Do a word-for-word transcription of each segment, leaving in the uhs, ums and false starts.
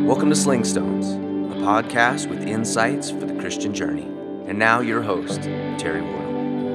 Welcome to Sling Stones, a podcast with insights for the Christian journey. And now your host, Terry Wardle.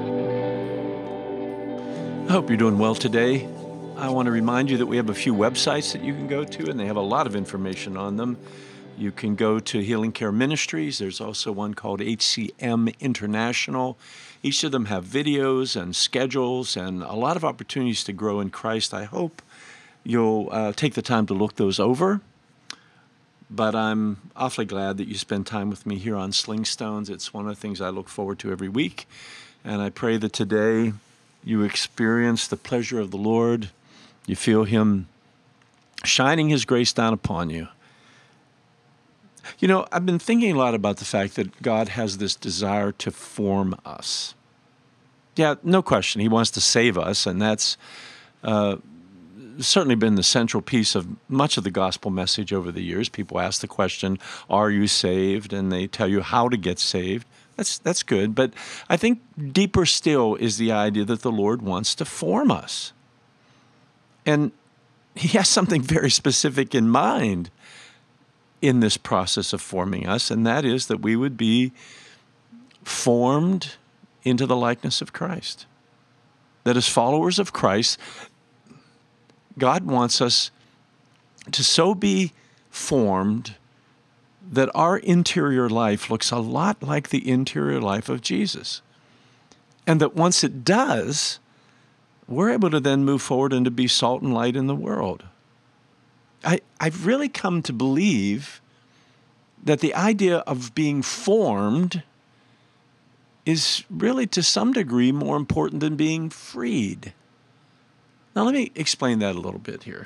I hope you're doing well today. I want to remind you that we have a few websites that you can go to, and they have a lot of information on them. You can go to Healing Care Ministries. There's also one called H C M International. Each of them have videos and schedules and a lot of opportunities to grow in Christ. I hope you'll uh, take the time to look those over. But I'm awfully glad that you spend time with me here on Sling Stones. It's one of the things I look forward to every week. And I pray that today you experience the pleasure of the Lord. You feel Him shining His grace down upon you. You know, I've been thinking a lot about the fact that God has this desire to form us. Yeah, no question. He wants to save us, and that's uh, certainly been the central piece of much of the gospel message over the years. People ask the question, are you saved? And they tell you how to get saved. That's that's good. But I think deeper still is the idea that the Lord wants to form us. And He has something very specific in mind in this process of forming us, and that is that we would be formed into the likeness of Christ. That as followers of Christ, God wants us to so be formed that our interior life looks a lot like the interior life of Jesus. And that once it does, we're able to then move forward and to be salt and light in the world. I, I've really come to believe that the idea of being formed is really to some degree more important than being freed. Now let me explain that a little bit here.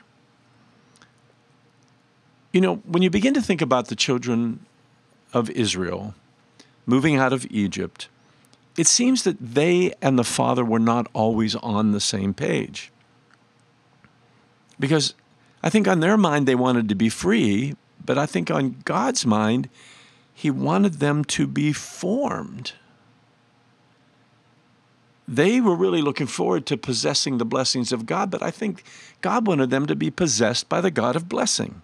You know, when you begin to think about the children of Israel moving out of Egypt, it seems that they and the Father were not always on the same page. Because I think on their mind they wanted to be free, but I think on God's mind, He wanted them to be formed. They were really looking forward to possessing the blessings of God, but I think God wanted them to be possessed by the God of blessing.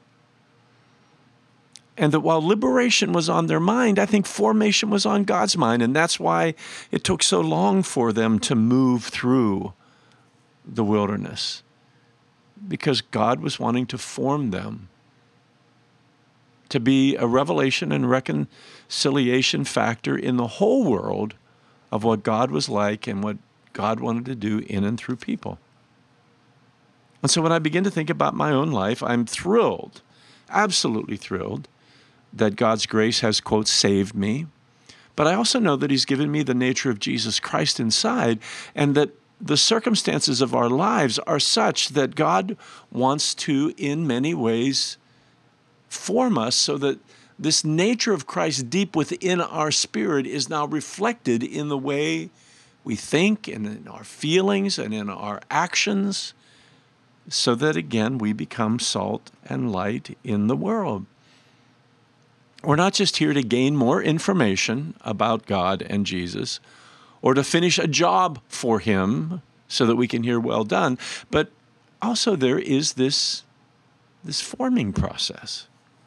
And that while liberation was on their mind, I think formation was on God's mind, and that's why it took so long for them to move through the wilderness. Because God was wanting to form them to be a revelation and reconciliation factor in the whole world of what God was like and what God wanted to do in and through people. And so when I begin to think about my own life, I'm thrilled, absolutely thrilled, that God's grace has, quote, saved me. But I also know that He's given me the nature of Jesus Christ inside, and that the circumstances of our lives are such that God wants to, in many ways, form us so that this nature of Christ deep within our spirit is now reflected in the way we think and in our feelings and in our actions, so that, again, we become salt and light in the world. We're not just here to gain more information about God and Jesus, or to finish a job for Him so that we can hear well done, but also there is this, this forming process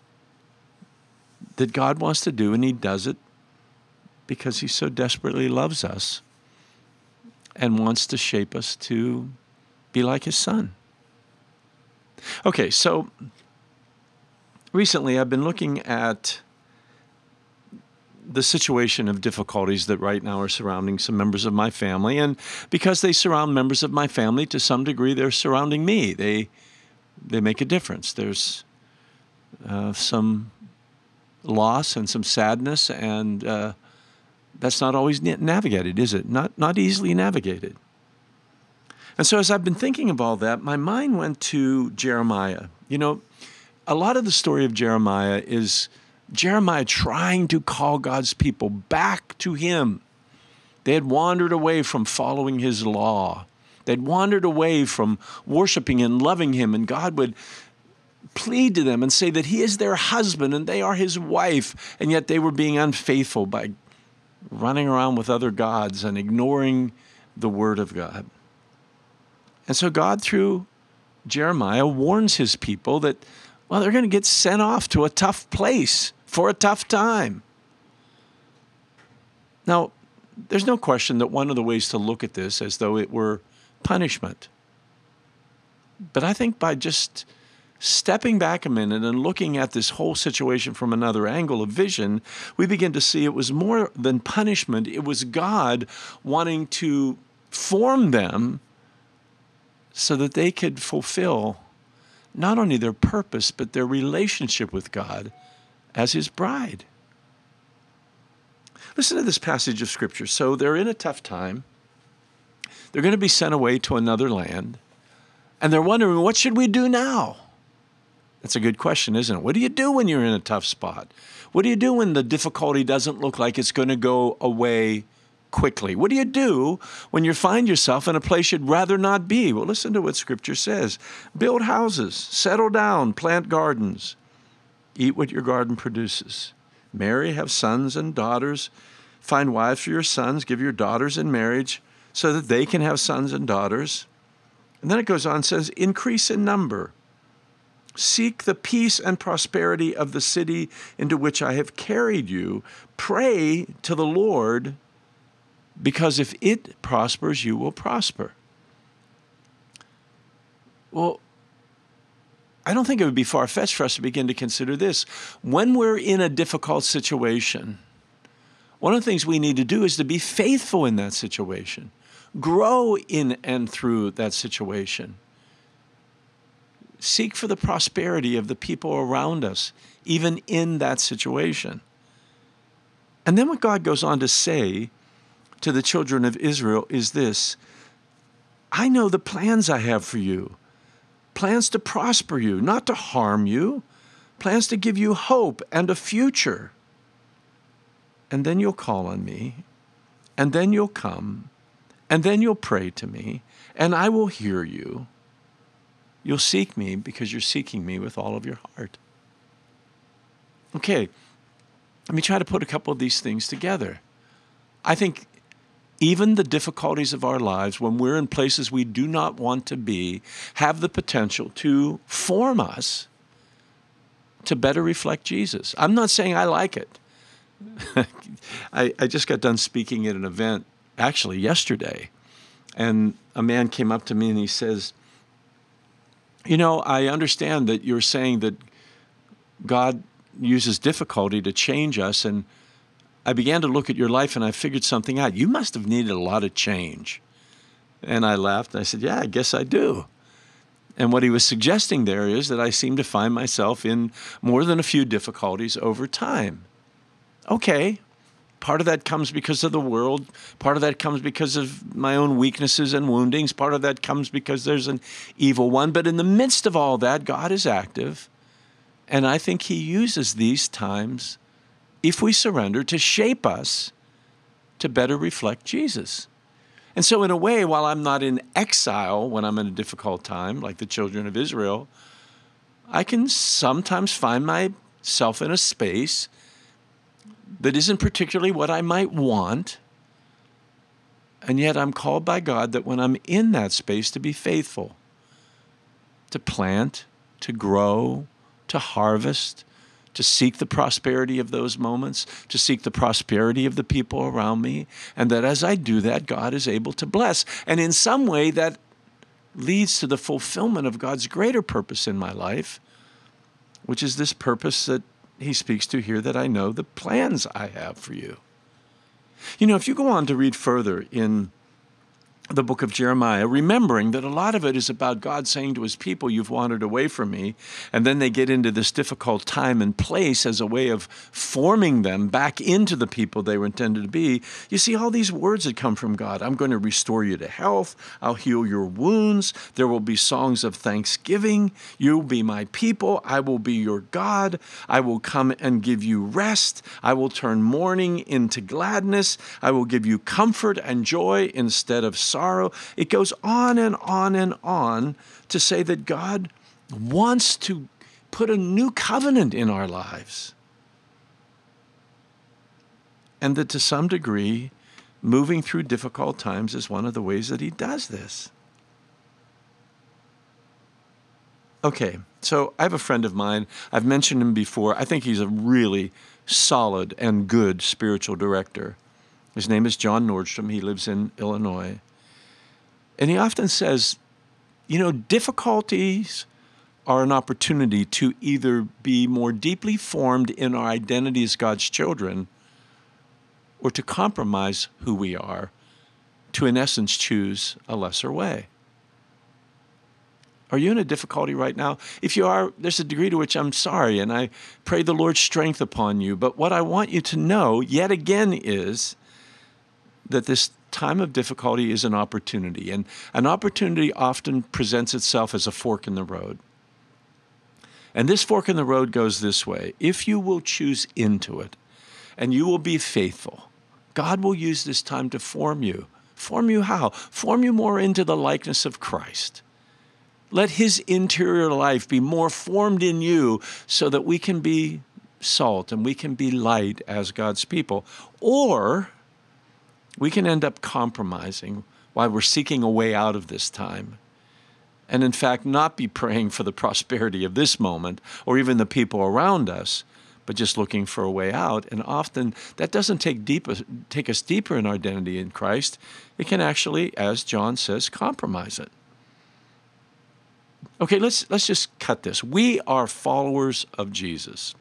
that God wants to do, and He does it because He so desperately loves us and wants to shape us to be like His Son. Okay, so recently I've been looking at the situation of difficulties that right now are surrounding some members of my family, and because they surround members of my family, to some degree they're surrounding me. They they make a difference. There's uh, some loss and some sadness, and uh, that's not always navigated, is it? Not not easily navigated. And so as I've been thinking of all that, my mind went to Jeremiah. You know, a lot of the story of Jeremiah is Jeremiah trying to call God's people back to Him. They had wandered away from following His law. They'd wandered away from worshiping and loving Him, and God would plead to them and say that He is their husband and they are His wife, and yet they were being unfaithful by running around with other gods and ignoring the Word of God. And so God, through Jeremiah, warns His people that Well, they're going to get sent off to a tough place for a tough time. Now, there's no question that one of the ways to look at this as though it were punishment. But I think by just stepping back a minute and looking at this whole situation from another angle of vision, we begin to see it was more than punishment. It was God wanting to form them so that they could fulfill not only their purpose, but their relationship with God as his bride. Listen to this passage of Scripture. So they're in a tough time. They're going to be sent away to another land. And they're wondering, what should we do now? That's a good question, isn't it? What do you do when you're in a tough spot? What do you do when the difficulty doesn't look like it's going to go away quickly? What do you do when you find yourself in a place you'd rather not be? Well, listen to what Scripture says. Build houses, settle down, plant gardens, eat what your garden produces. Marry, have sons and daughters. Find wives for your sons, give your daughters in marriage so that they can have sons and daughters. And then it goes on and says, increase in number. Seek the peace and prosperity of the city into which I have carried you. Pray to the Lord, because if it prospers, you will prosper. Well, I don't think it would be far-fetched for us to begin to consider this. When we're in a difficult situation, one of the things we need to do is to be faithful in that situation. Grow in and through that situation. Seek for the prosperity of the people around us, even in that situation. And then what God goes on to say to the children of Israel is this: I know the plans I have for you. Plans to prosper you, not to harm you. Plans to give you hope and a future. And then you'll call on me, and then you'll come, and then you'll pray to me, and I will hear you. You'll seek me because you're seeking me with all of your heart. Okay, let me try to put a couple of these things together. I think even the difficulties of our lives, when we're in places we do not want to be, have the potential to form us to better reflect Jesus. I'm not saying I like it. I, I just got done speaking at an event, actually yesterday, and a man came up to me and he says, you know, I understand that you're saying that God uses difficulty to change us, and I began to look at your life and I figured something out. You must have needed a lot of change. And I laughed and I said, yeah, I guess I do. And what he was suggesting there is that I seem to find myself in more than a few difficulties over time. Okay, part of that comes because of the world. Part of that comes because of my own weaknesses and woundings. Part of that comes because there's an evil one. But in the midst of all that, God is active. And I think he uses these times, if we surrender, to shape us to better reflect Jesus. And so in a way, while I'm not in exile when I'm in a difficult time, like the children of Israel, I can sometimes find myself in a space that isn't particularly what I might want, and yet I'm called by God that when I'm in that space to be faithful, to plant, to grow, to harvest, to seek the prosperity of those moments, to seek the prosperity of the people around me, and that as I do that, God is able to bless. And in some way, that leads to the fulfillment of God's greater purpose in my life, which is this purpose that he speaks to here, that I know the plans I have for you. You know, if you go on to read further in the book of Jeremiah, remembering that a lot of it is about God saying to his people, you've wandered away from me, and then they get into this difficult time and place as a way of forming them back into the people they were intended to be. You see all these words that come from God. I'm going to restore you to health. I'll heal your wounds. There will be songs of thanksgiving. You'll be my people. I will be your God. I will come and give you rest. I will turn mourning into gladness. I will give you comfort and joy instead of sorrow. It goes on and on and on to say that God wants to put a new covenant in our lives. And that to some degree, moving through difficult times is one of the ways that he does this. Okay, so I have a friend of mine. I've mentioned him before. I think he's a really solid and good spiritual director. His name is John Nordstrom. He lives in Illinois. And he often says, you know, difficulties are an opportunity to either be more deeply formed in our identity as God's children or to compromise who we are, to in essence choose a lesser way. Are you in a difficulty right now? If you are, there's a degree to which I'm sorry, and I pray the Lord's strength upon you. But what I want you to know, yet again, is that this time of difficulty is an opportunity. And an opportunity often presents itself as a fork in the road. And this fork in the road goes this way. If you will choose into it, and you will be faithful, God will use this time to form you. Form you how? Form you more into the likeness of Christ. Let his interior life be more formed in you so that we can be salt and we can be light as God's people. Or we can end up compromising while we're seeking a way out of this time. And in fact, not be praying for the prosperity of this moment or even the people around us, but just looking for a way out. And often that doesn't take deeper, take us deeper in our identity in Christ. It can actually, as John says, compromise it. Okay, let's let's just cut this. We are followers of Jesus,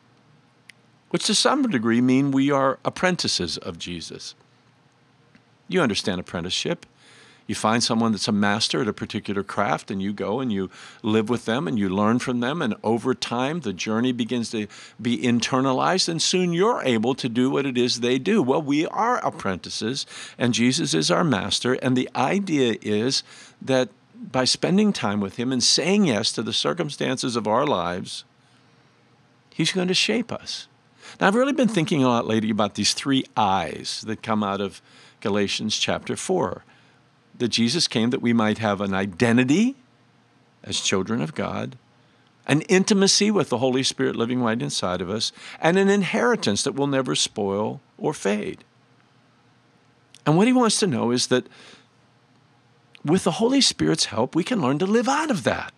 which to some degree mean we are apprentices of Jesus. You understand apprenticeship. You find someone that's a master at a particular craft, and you go and you live with them and you learn from them, and over time the journey begins to be internalized, and soon you're able to do what it is they do. Well, we are apprentices, and Jesus is our master, and the idea is that by spending time with him and saying yes to the circumstances of our lives, he's going to shape us. Now, I've really been thinking a lot lately about these three I's that come out of Galatians chapter four. That Jesus came that we might have an identity as children of God, an intimacy with the Holy Spirit living right inside of us, and an inheritance that will never spoil or fade. And what he wants to know is that with the Holy Spirit's help, we can learn to live out of that.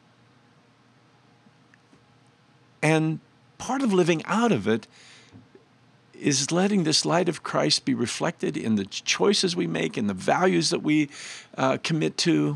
And part of living out of it is letting this light of Christ be reflected in the choices we make, in the values that we uh, commit to,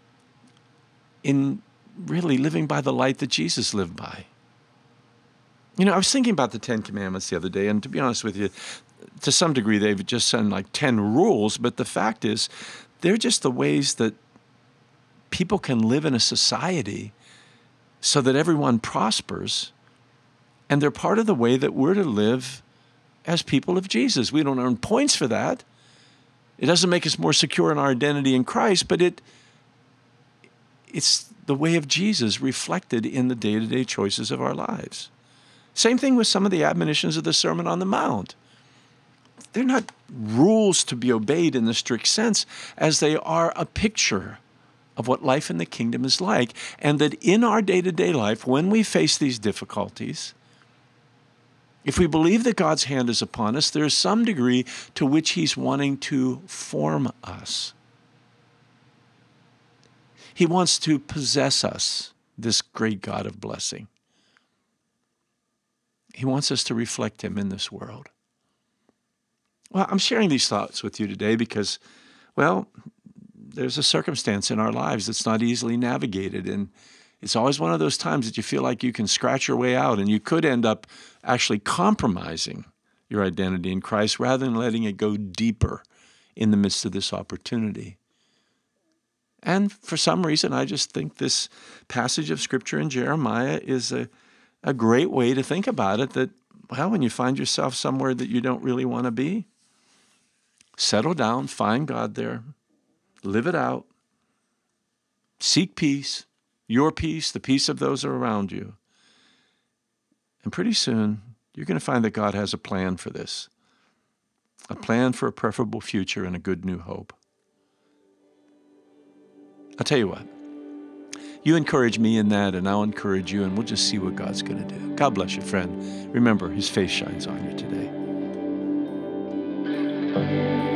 in really living by the light that Jesus lived by. You know, I was thinking about the Ten Commandments the other day, and to be honest with you, to some degree they've just sound like ten rules, but the fact is they're just the ways that people can live in a society so that everyone prospers, and they're part of the way that we're to live as people of Jesus. We don't earn points for that. It doesn't make us more secure in our identity in Christ, but it it's the way of Jesus reflected in the day-to-day choices of our lives. Same thing with some of the admonitions of the Sermon on the Mount. They're not rules to be obeyed in the strict sense, as they are a picture of what life in the kingdom is like, and that in our day-to-day life, when we face these difficulties, if we believe that God's hand is upon us, there is some degree to which he's wanting to form us. He wants to possess us, this great God of blessing. He wants us to reflect him in this world. Well, I'm sharing these thoughts with you today because, well, there's a circumstance in our lives that's not easily navigated, and it's always one of those times that you feel like you can scratch your way out, and you could end up actually compromising your identity in Christ rather than letting it go deeper in the midst of this opportunity. And for some reason, I just think this passage of Scripture in Jeremiah is a, a great way to think about it, that, well, when you find yourself somewhere that you don't really want to be, settle down, find God there, live it out, seek peace, your peace, the peace of those around you. And pretty soon, you're going to find that God has a plan for this, a plan for a preferable future and a good new hope. I'll tell you what, you encourage me in that, and I'll encourage you, and we'll just see what God's going to do. God bless you, friend. Remember, his face shines on you today.